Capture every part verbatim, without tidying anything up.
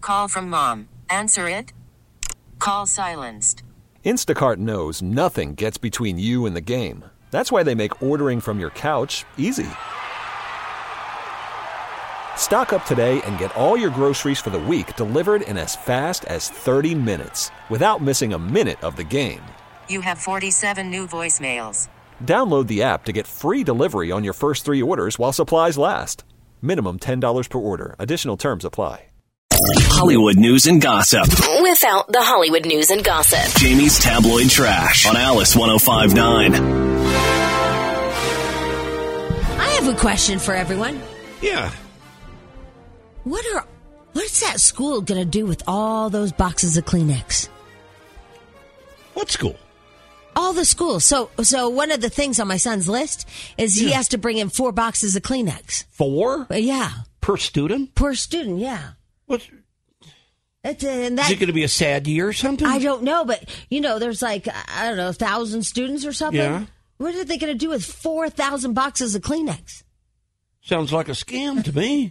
Call from mom. Answer it. Call silenced. Instacart knows nothing gets between you and the game. That's why they make ordering from your couch easy. Stock up today and get all your groceries for the week delivered in as fast as thirty minutes without missing a minute of the game. You have forty-seven new voicemails. Download the app to get free delivery on your first three orders while supplies last. Minimum ten dollars per order. Additional terms apply. Hollywood news and gossip. Without the Hollywood news and gossip. Jamie's Tabloid Trash on Alice one oh five point nine. I have a question for everyone. Yeah. What are what's that school going to do with all those boxes of Kleenex? What school? All the schools. So so one of the things on my son's list is he yeah. has to bring in four boxes of Kleenex. Four? Uh, yeah. Per student? Per student, yeah. What? It's, uh, and that, is it going to be a sad year or something? I don't know, but, you know, there's like, I don't know, a thousand students or something. Yeah. What are they going to do with four thousand boxes of Kleenex? Sounds like a scam to me.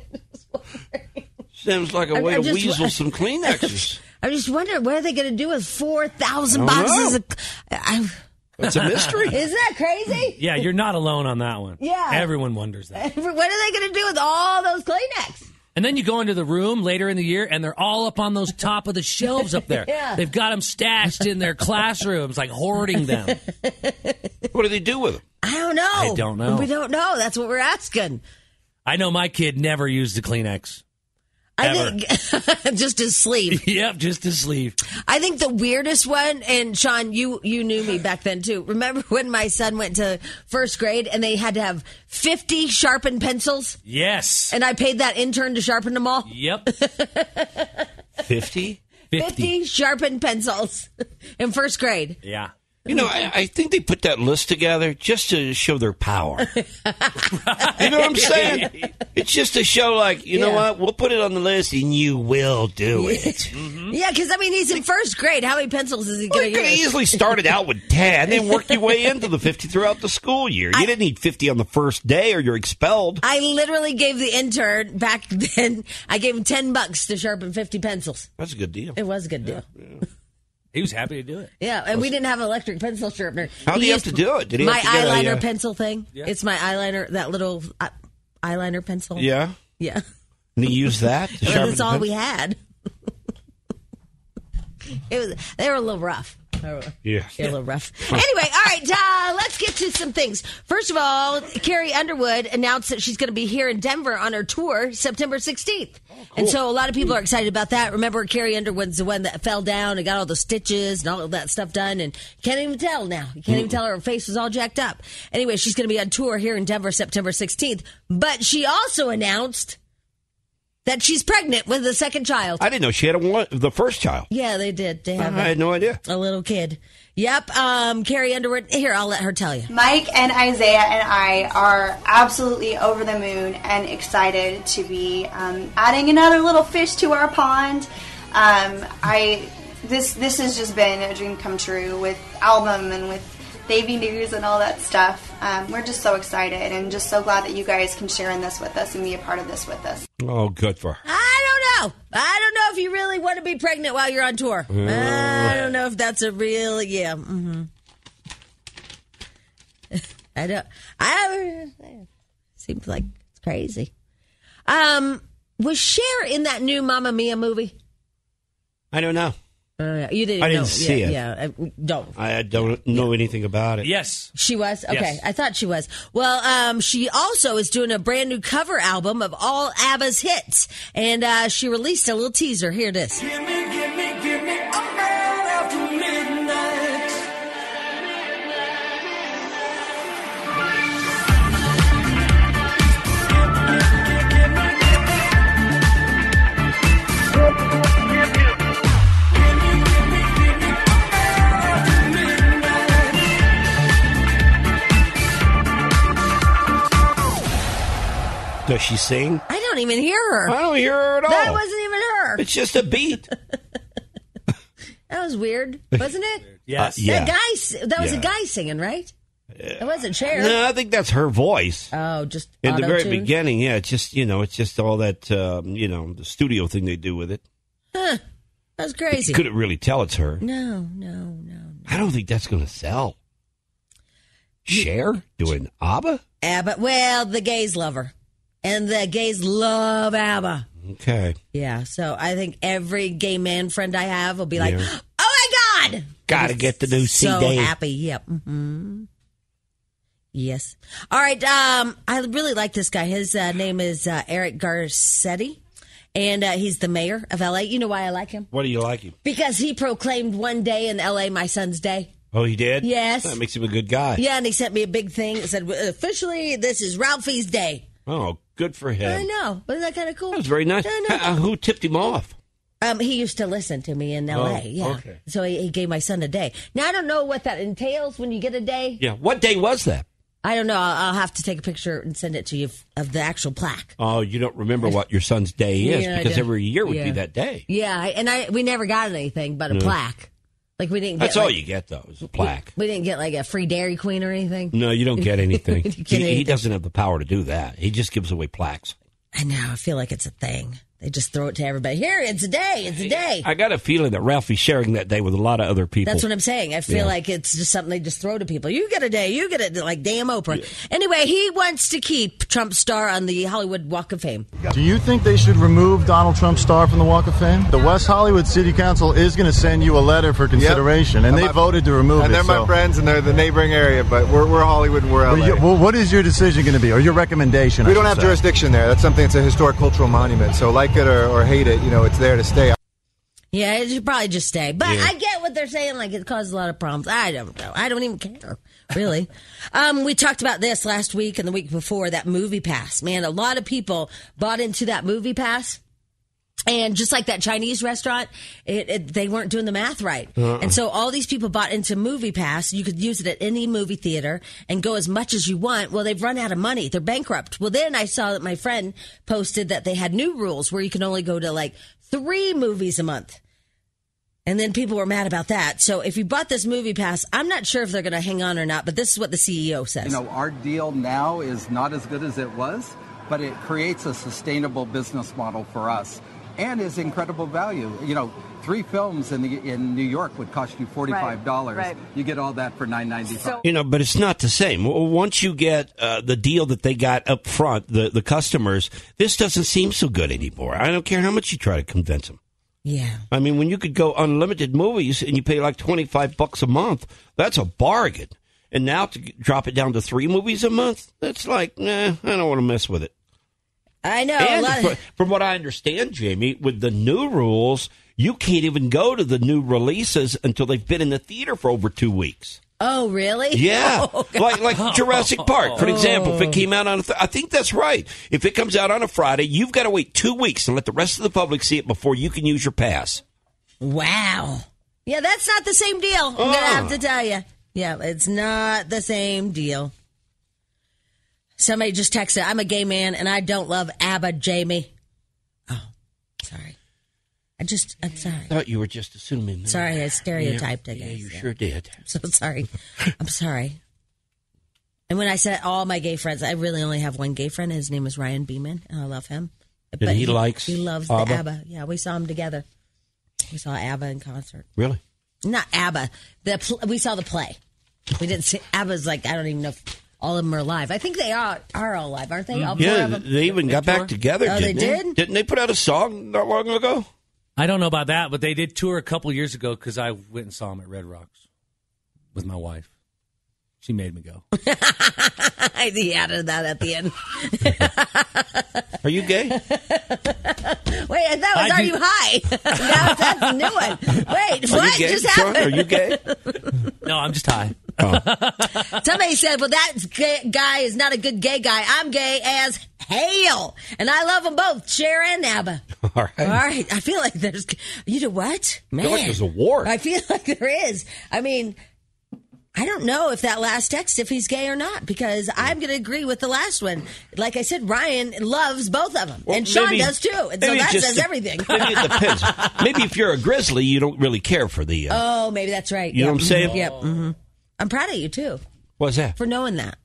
Sounds like a way to weasel some Kleenexes. I just wonder, what are they going to do with four thousand boxes know. of... I, It's a mystery. Isn't that crazy? Yeah, you're not alone on that one. Yeah. Everyone wonders that. What are they going to do with all those Kleenex? And then you go into the room later in the year, and they're all up on those top of the shelves up there. Yeah. They've got them stashed in their classrooms, like hoarding them. What do they do with them? I don't know. I don't know. We don't know. That's what we're asking. I know my kid never used the Kleenex. I Ever. think just his sleeve. Yep, just his sleeve. I think the weirdest one, and Sean, you you knew me back then too. Remember when my son went to first grade and they had to have fifty sharpened pencils? Yes. And I paid that intern to sharpen them all? Yep. Fifty? fifty sharpened pencils in first grade. Yeah. You know, I, I think they put that list together just to show their power. You know what I'm saying? It's just to show, like, you Yeah. know what? We'll put it on the list, and you will do it. Mm-hmm. Yeah, because, I mean, he's in first grade. How many pencils is he Well, going you to could have use? easily started out with ten and worked your way into the fifty throughout the school year. You I- didn't need fifty on the first day, or you're expelled. I literally gave the intern back then, I gave him ten bucks to sharpen fifty pencils. That's a good deal. It was a good deal. Yeah. He was happy to do it. Yeah, and we didn't have an electric pencil sharpener. How did he have used to do it? Did he my have to get a, eyeliner uh, pencil thing? Yeah. It's my eyeliner, that little uh, eyeliner pencil. Yeah? Yeah. And he used that to sharpen That's the all pen? we had. It was. They were a little rough. They were, Yeah. they were a little rough. Anyway, all right, uh, let's get to some things. First of all, Carrie Underwood announced that she's going to be here in Denver on her tour September sixteenth. Oh, cool. And so a lot of people are excited about that. Remember, Carrie Underwood's the one that fell down and got all the stitches and all of that stuff done. And you can't even tell now. You can't even tell her face was all jacked up. Anyway, she's going to be on tour here in Denver September sixteenth. But she also announced that she's pregnant with a second child. I didn't know she had a one, the first child. Yeah, they did. They have I had no idea. a little kid. Yep. Um, Carrie Underwood. Here, I'll let her tell you. Mike and Isaiah and I are absolutely over the moon and excited to be um, adding another little fish to our pond. Um, I this this has just been a dream come true with album and with baby news and all that stuff. Um, we're just so excited and just so glad that you guys can share in this with us and be a part of this with us. Oh, good for her. I don't know. I don't know if you really want to be pregnant while you're on tour. Uh, I don't know if that's a real, yeah. Mm-hmm. I don't, I don't, seems like it's crazy. Um, was Cher in that new Mamma Mia movie? I don't know. Uh, you didn't I didn't know. see yeah, it. Yeah, I, don't. I don't know anything about it. Yes. She was? Okay. Yes. I thought she was. Well, um, she also is doing a brand new cover album of all ABBA's hits. And uh, she released a little teaser. Here it is. Give me, give me, give me a man after midnight. Does she sing? I don't even hear her. I don't hear her at all. That wasn't even her. It's just a beat. That was weird, wasn't it? Yes. Uh, yeah. That guy, that was Yeah. a guy singing, right? It wasn't Cher. No, I think that's her voice. Oh, just in the very auto-tune? beginning. Yeah, it's just you know, it's just all that um, you know, the studio thing they do with it. Huh. That's crazy. You couldn't really tell it's her. No, no, no. no. I don't think that's going to sell. Cher doing ABBA? ABBA. Well, the gays love her, and the gays love ABBA. Okay. Yeah, so I think every gay man friend I have will be like, Yeah. "Oh my God, Got to get the new C D. so happy!" Yep. Mm-hmm. Yes. All right. Um, I really like this guy. His uh, name is uh, Eric Garcetti, and uh, he's the mayor of L A. You know why I like him? What do you like him? Because he proclaimed one day in L A my son's day. Oh, he did? Yes. That makes him a good guy. Yeah, and he sent me a big thing. It said, officially, this is Ralphie's day. Oh, good for him. I know. Wasn't that kind of cool? That was very nice. I know. Uh, who tipped him off? Um, he used to listen to me in L A. Oh, Yeah. okay. So he, he gave my son a day. Now I don't know what that entails when you get a day. Yeah. What day was that? I don't know. I'll, I'll have to take a picture and send it to you f- of the actual plaque. Oh, you don't remember what your son's day is Yeah, I because do. every year would Yeah. be that day. Yeah, I- and I we never got anything but a No. plaque. Like we didn't. That's get, all like, you get, though, is a plaque. We didn't get like a free Dairy Queen or anything. No, you don't get anything. You he, get he anything. doesn't have the power to do that. He just gives away plaques. I know. I feel like it's a thing. They just throw it to everybody. Here, it's a day. It's a day. I got a feeling that Ralphie's sharing that day with a lot of other people. That's what I'm saying. I feel Yeah. like it's just something they just throw to people. You get a day. You get it. Like damn Oprah. Anyway, he wants to keep Trump's star on the Hollywood Walk of Fame. Do you think they should remove Donald Trump's star from the Walk of Fame? The West Hollywood City Council is going to send you a letter for consideration, and And they my- voted to remove and it. they're my so- friends, and they're the neighboring area, but we're, we're Hollywood and we're L A. Well, you- well, what is your decision going to be, or your recommendation? we I don't should have say? jurisdiction there. That's something, it's a historic cultural monument. So like it or, or hate it, you know, it's there to stay. Yeah, it should probably just stay. But Yeah. I get what they're saying. Like, it causes a lot of problems. I don't know. I don't even care, really. um, we talked about this last week and the week before, that Movie Pass. Man, a lot of people bought into that Movie Pass. And just like that Chinese restaurant, it, it, they weren't doing the math right. Uh-uh. And so all these people bought into Movie Pass. You could use it at any movie theater and go as much as you want. Well, they've run out of money. They're bankrupt. Well, then I saw that my friend posted that they had new rules where you can only go to like three movies a month. And then people were mad about that. So if you bought this Movie Pass, I'm not sure if they're going to hang on or not, but this is what the C E O says. You know, our deal now is not as good as it was, but it creates a sustainable business model for us and is incredible value. You know, three films in the in New York would cost you forty-five dollars. Right, right. You get all that for nine ninety-five. You know, but it's not the same. W- Once you get uh, the deal that they got up front, the, the customers, this doesn't seem so good anymore. I don't care how much you try to convince them. Yeah. I mean, when you could go unlimited movies and you pay like twenty-five bucks a month, that's a bargain. And now to g- drop it down to three movies a month, that's like, nah, I don't want to mess with it. I know. And a lot fr- of, from what I understand, Jamie, with the new rules, you can't even go to the new releases until they've been in the theater for over two weeks. oh, really? Yeah, Oh, like like Jurassic Park, for example. If it came out on, a th- I think that's right. If it comes out on a Friday, you've got to wait two weeks to let the rest of the public see it before you can use your pass. Wow. Yeah, that's not the same deal. I'm Oh. going to have to tell you. Yeah, it's not the same deal. Somebody just texted, I'm a gay man and I don't love ABBA, Jamie. Oh, sorry. I just, I'm sorry. I thought you were just assuming that. Sorry, I stereotyped, I Yeah, guess. yeah, you sure did. I'm so sorry. I'm sorry. And when I said all my gay friends, I really only have one gay friend. His name is Ryan Beeman, and I love him. And he likes He loves ABBA? the ABBA. Yeah, we saw him together. We saw ABBA in concert. Really? Not ABBA. The pl- we saw the play. We didn't see ABBA's like I don't even know if all of them are alive. I think they are are all alive, aren't they? All four Yeah, of them? they even got back together. Oh, they didn't did? Didn't they put out a song not long ago? I don't know about that, but they did tour a couple years ago because I went and saw them at Red Rocks with my wife. She made me go. He added that at the end. Are you gay? Wait, that was I Are do- You High? Now that's a new one. Wait, Are what you gay, just Sean? happened? Are you gay? No, I'm just high. Somebody said, well, that gay guy is not a good gay guy. I'm gay as hell. And I love them both, Cher and ABBA. All right. All right. I feel like there's, you know what? Man. I feel like there's a war. I feel like there is. I mean, I don't know if that last text, if he's gay or not, because I'm going to agree with the last one. Like I said, Ryan loves both of them. Well, and Sean maybe- does too. And so maybe it that just says de- everything. Maybe it depends. Maybe if you're a grizzly, you don't really care for the. Uh, Oh, maybe that's right. You know Yep. what I'm saying? Mhm. Yep. hmm I'm proud of you too. What's that? For knowing that.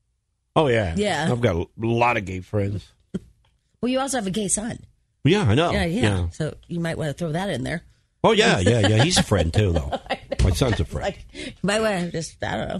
Oh, yeah. Yeah. I've got a lot of gay friends. Well, you also have a gay son. Yeah, I know. Yeah, yeah, yeah. So you might want to throw that in there. Oh, yeah, yeah, yeah. He's a friend, too, though. My son's a friend. Like, you might want to just, I don't know.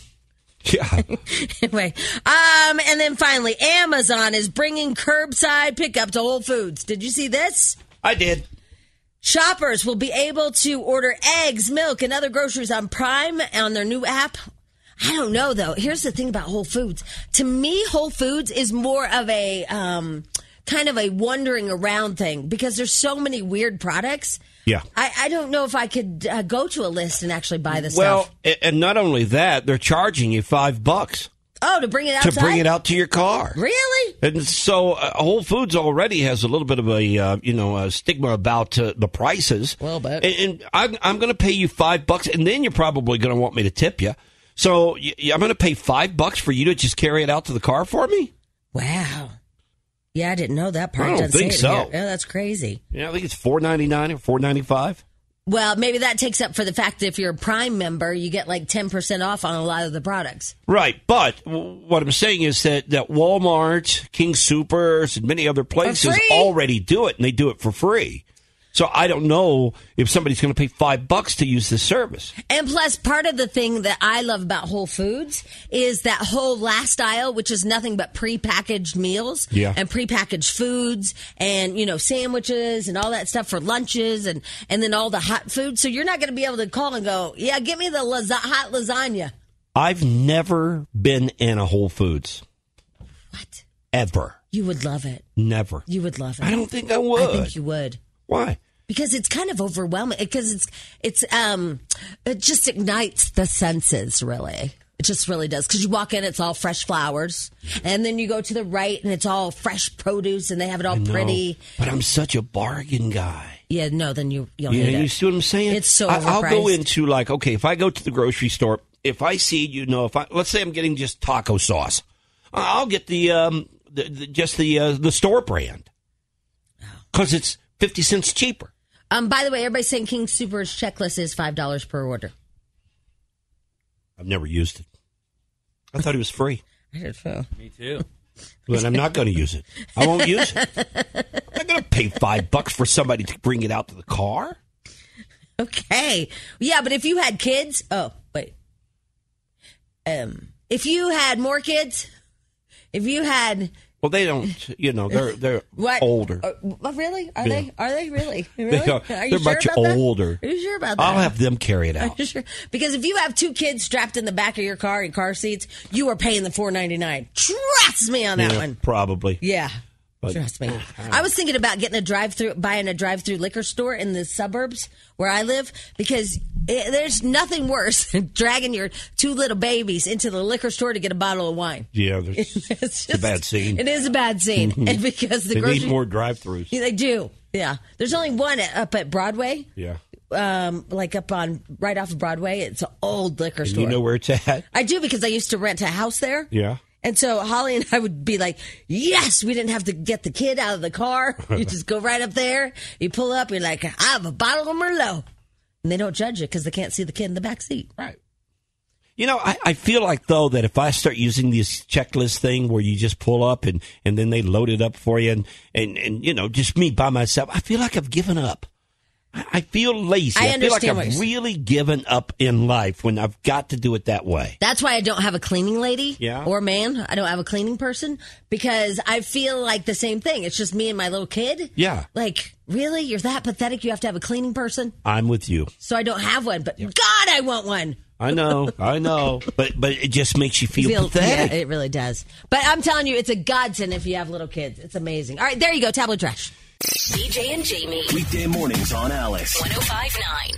Yeah. Anyway, um, and then finally, Amazon is bringing curbside pickup to Whole Foods. Did you see this? I did. Shoppers will be able to order eggs, milk, and other groceries on Prime on their new app. I don't know, though. Here's the thing about Whole Foods. To me, Whole Foods is more of a um, kind of a wandering around thing because there's so many weird products. Yeah. I, I don't know if I could uh, go to a list and actually buy the well, stuff. Well, and not only that, they're charging you five bucks. Oh, to bring it outside? To bring it out to your car. Really? And so uh, Whole Foods already has a little bit of a, uh, you know, a stigma about uh, the prices. Well, but. And, and I'm, I'm going to pay you five bucks, and then you're probably going to want me to tip you. So y- I'm going to pay five bucks for you to just carry it out to the car for me? Wow. Yeah, I didn't know that part. I don't Doesn't think say it so. here. Yeah, that's crazy. Yeah, I think it's four ninety-nine or four ninety-five. Well, maybe that takes up for the fact that if you're a Prime member, you get like ten percent off on a lot of the products. Right, but w- what I'm saying is that, that Walmart, King Soopers, and many other places already do it, and they do it for free. So I don't know if somebody's going to pay five bucks to use this service. And plus, part of the thing that I love about Whole Foods is that whole last aisle, which is nothing but prepackaged meals yeah. and prepackaged foods and, you know, sandwiches and all that stuff for lunches and, and then all the hot food. So you're not going to be able to call and go, yeah, give me the lasa- hot lasagna. I've never been in a Whole Foods. What? Ever. You would love it. Never. You would love it. I don't think I would. I think you would. Why? Because it's kind of overwhelming. Because it's it's um it just ignites the senses, really. It just really does. Because you walk in, it's all fresh flowers, and then you go to the right, and it's all fresh produce, and they have it all I know, pretty. But I'm such a bargain guy. Yeah, no, then you you'll Yeah, hate you it. see what I'm saying? It's so I, I'll go overpriced. into like, okay, if I go to the grocery store, if I see, you know, if I let's say I'm getting just taco sauce, I'll get the um the, the, just the uh, the store brand because it's fifty cents cheaper. Um, by the way, everybody's saying King Super's checklist is five dollars per order. I've never used it. I thought it was free. I did so. Me too. But I'm not going to use it. I won't use it. I'm not going to pay five bucks for somebody to bring it out to the car. Okay. Yeah, but if you had kids, oh, wait. Um, if you had more kids, if you had... Well, they don't, you know, they're they're what? older. Uh, well, really? Are Yeah. they? Are they really? Really? They are, are you they're sure much about that? older. Are you sure about that? I'll have them carry it Are out. you sure? Because if you have two kids strapped in the back of your car in car seats, you are paying the four ninety-nine. Trust me on that Yeah, one. Probably. Yeah. But- Trust me. I was thinking about getting a drive-through, buying a drive-through liquor store in the suburbs where I live because it, there's nothing worse than dragging your two little babies into the liquor store to get a bottle of wine. Yeah, there's, It's it's a just- bad scene. It is a bad scene, Mhm. and because the they grocery need more drive-throughs. Yeah, they do. Yeah, there's only one at, up at Broadway. Yeah. Um, like up on right off of Broadway. It's an old liquor And store. you know where it's at? I do because I used to rent a house there. Yeah. And so Holly and I would be like, yes, we didn't have to get the kid out of the car. You just go right up there. You pull up. You're like, I have a bottle of Merlot. And they don't judge you because they can't see the kid in the back seat. Right. You know, I, I feel like, though, that if I start using this checklist thing where you just pull up and, and then they load it up for you and, and, and, you know, just me by myself, I feel like I've given up. I, I feel lazy. I I, feel like understand what I've you're saying. really given up in life when I've got to do it that way. That's why I don't have a cleaning lady Yeah. or man. I don't have a cleaning person because I feel like the same thing. It's just me and my little kid. Yeah. Like, really? You're that pathetic? You have to have a cleaning person? I'm with you. So I don't have one, but God, I want one. I know, I know, but but it just makes you feel, Feel- pathetic. Yeah, it really does. But I'm telling you, it's a godsend if you have little kids. It's amazing. All right, there you go. Tablet trash. B J and Jamie. Weekday mornings on Alice. one oh five point nine.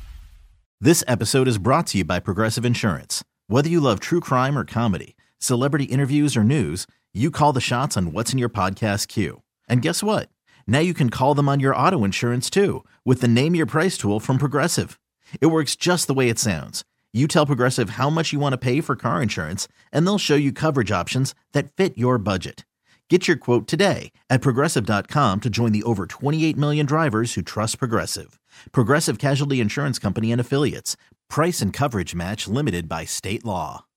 This episode is brought to you by Progressive Insurance. Whether you love true crime or comedy, celebrity interviews or news, you call the shots on what's in your podcast queue. And guess what? Now you can call them on your auto insurance too with the Name Your Price tool from Progressive. It works just the way it sounds. You tell Progressive how much you want to pay for car insurance, and they'll show you coverage options that fit your budget. Get your quote today at Progressive dot com to join the over twenty-eight million drivers who trust Progressive. Progressive Casualty Insurance Company and Affiliates. Price and coverage match limited by state law.